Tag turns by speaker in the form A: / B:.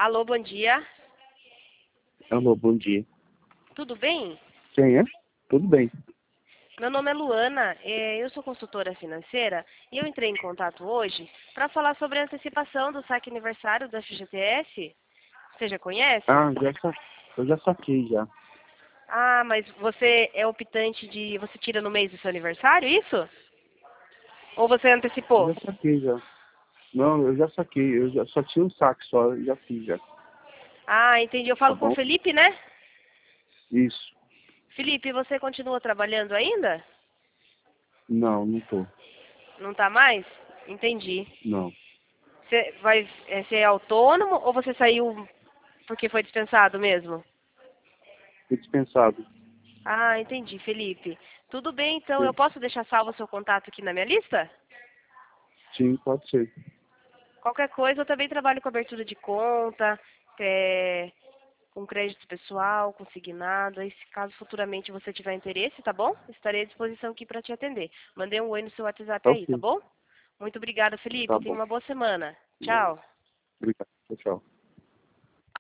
A: Alô, bom dia.
B: Alô, bom dia.
A: Tudo bem?
B: Quem é? Tudo bem.
A: Meu nome é Luana, eu sou consultora financeira e eu entrei em contato hoje para falar sobre a antecipação do saque aniversário da FGTS. Você já conhece?
B: Ah, eu já saquei já.
A: Ah, mas você é optante de... Você tira no mês do seu aniversário, isso? Ou você
B: Eu
A: antecipou?
B: já saquei já. Não, eu já saquei. Eu já só tinha um saque só, eu já fiz já.
A: Ah, entendi. Eu
B: Tá
A: falo com o
B: bom?
A: Felipe, né?
B: Isso.
A: Felipe, você continua trabalhando ainda?
B: Não, não tô.
A: Não tá mais? Entendi.
B: Não.
A: Você vai ser autônomo ou você saiu porque foi dispensado mesmo?
B: Fui dispensado.
A: Ah, entendi, Felipe. Tudo bem, então. Eu
B: Sim,
A: posso deixar salvo o seu contato aqui na minha lista?
B: sim, pode ser.
A: Qualquer coisa, eu também trabalho com abertura de conta, com crédito pessoal, consignado. Aí, se caso futuramente você tiver interesse, tá bom? Estarei à disposição aqui para te atender. Mandei um oi no seu WhatsApp
B: Tá
A: aí, tá
B: ok.
A: bom? Muito obrigada,
B: Tá
A: Felipe. Tenha
B: bom.
A: uma boa semana. Tchau.
B: Obrigado. Tchau, tchau.